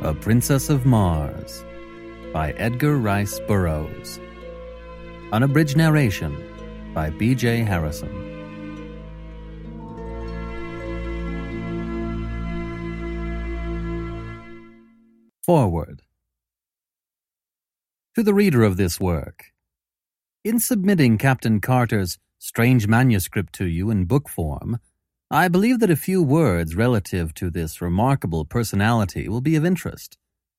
A Princess of Mars by Edgar Rice Burroughs. Unabridged narration by B.J. Harrison. Foreword. To the reader of this work, in submitting Captain Carter's strange manuscript to you in book form, I believe that a few words relative to this remarkable personality will be of interest.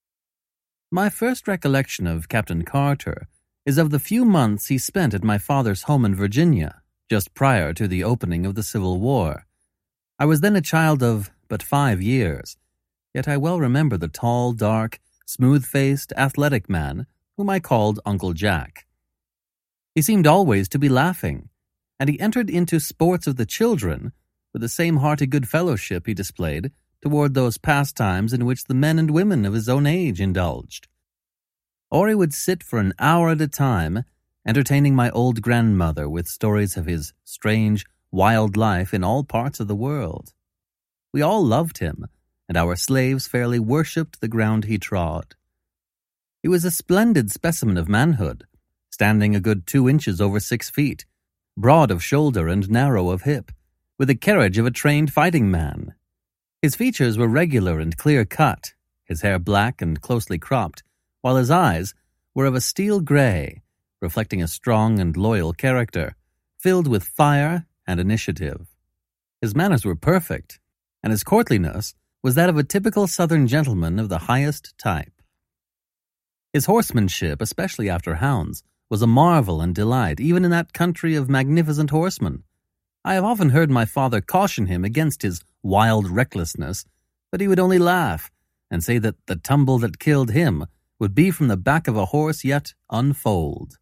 My first recollection of Captain Carter is of the few months he spent at my father's home in Virginia, just prior to the opening of the Civil War. I was then a child of but 5 years, yet I well remember the tall, dark, smooth-faced, athletic man whom I called Uncle Jack. He seemed always to be laughing, and he entered into sports of the children with the same hearty good fellowship he displayed toward those pastimes in which the men and women of his own age indulged. Or he would sit for an hour at a time, entertaining my old grandmother with stories of his strange, wild life in all parts of the world. We all loved him, and our slaves fairly worshipped the ground he trod. He was a splendid specimen of manhood, standing a good 2 inches over 6 feet, broad of shoulder and narrow of hip, with the carriage of a trained fighting man. His features were regular and clear-cut, his hair black and closely cropped, while his eyes were of a steel gray, reflecting a strong and loyal character, filled with fire and initiative. His manners were perfect, and his courtliness was that of a typical Southern gentleman of the highest type. His horsemanship, especially after hounds, was a marvel and delight, even in that country of magnificent horsemen. I have often heard my father caution him against his wild recklessness, but he would only laugh and say that the tumble that killed him would be from the back of a horse yet unfoaled.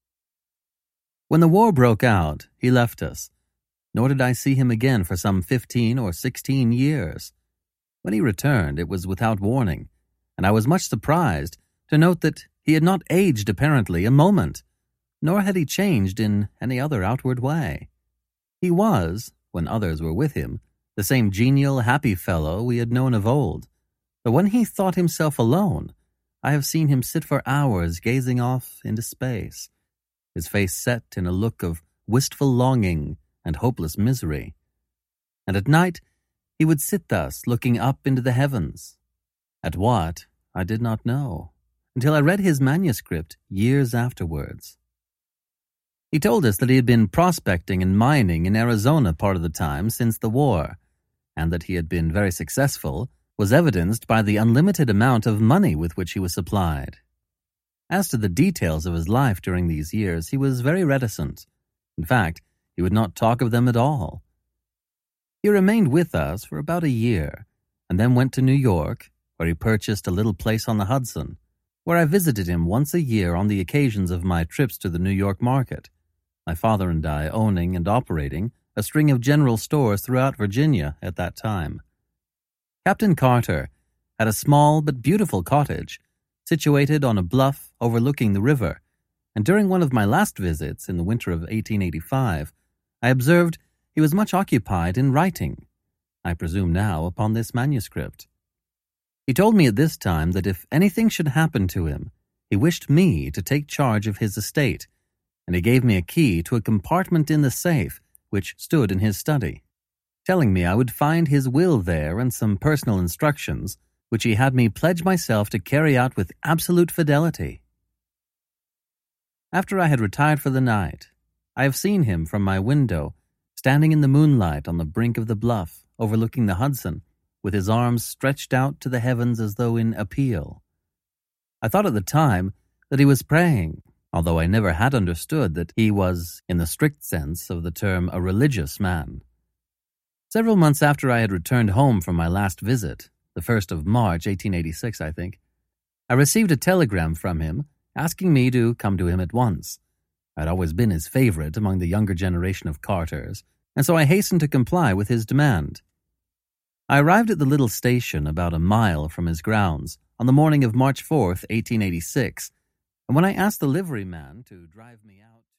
When the war broke out, he left us, nor did I see him again for some 15 or 16 years. When he returned, it was without warning, and I was much surprised to note that he had not aged apparently a moment, nor had he changed in any other outward way. He was, when others were with him, the same genial, happy fellow we had known of old, but when he thought himself alone, I have seen him sit for hours gazing off into space, his face set in a look of wistful longing and hopeless misery. And at night he would sit thus, looking up into the heavens. At what, I did not know, until I read his manuscript years afterwards. He told us that he had been prospecting and mining in Arizona part of the time since the war, and that he had been very successful was evidenced by the unlimited amount of money with which he was supplied. As to the details of his life during these years, he was very reticent. In fact, he would not talk of them at all. He remained with us for about a year, and then went to New York, where he purchased a little place on the Hudson, where I visited him once a year on the occasions of my trips to the New York market, my father and I owning and operating a string of general stores throughout Virginia at that time. Captain Carter had a small but beautiful cottage situated on a bluff overlooking the river, and during one of my last visits in the winter of 1885, I observed he was much occupied in writing, I presume now upon this manuscript. He told me at this time that if anything should happen to him, he wished me to take charge of his estate, and he gave me a key to a compartment in the safe which stood in his study, telling me I would find his will there and some personal instructions which he had me pledge myself to carry out with absolute fidelity. After I had retired for the night, I have seen him from my window, standing in the moonlight on the brink of the bluff overlooking the Hudson, with his arms stretched out to the heavens as though in appeal. I thought at the time that he was praying, although I never had understood that he was, in the strict sense of the term, a religious man. Several months after I had returned home from my last visit, the 1st of March, 1886, I think, I received a telegram from him asking me to come to him at once. I had always been his favorite among the younger generation of Carters, and so I hastened to comply with his demand. I arrived at the little station about a mile from his grounds on the morning of March 4th, 1886, and when I asked the liveryman to drive me out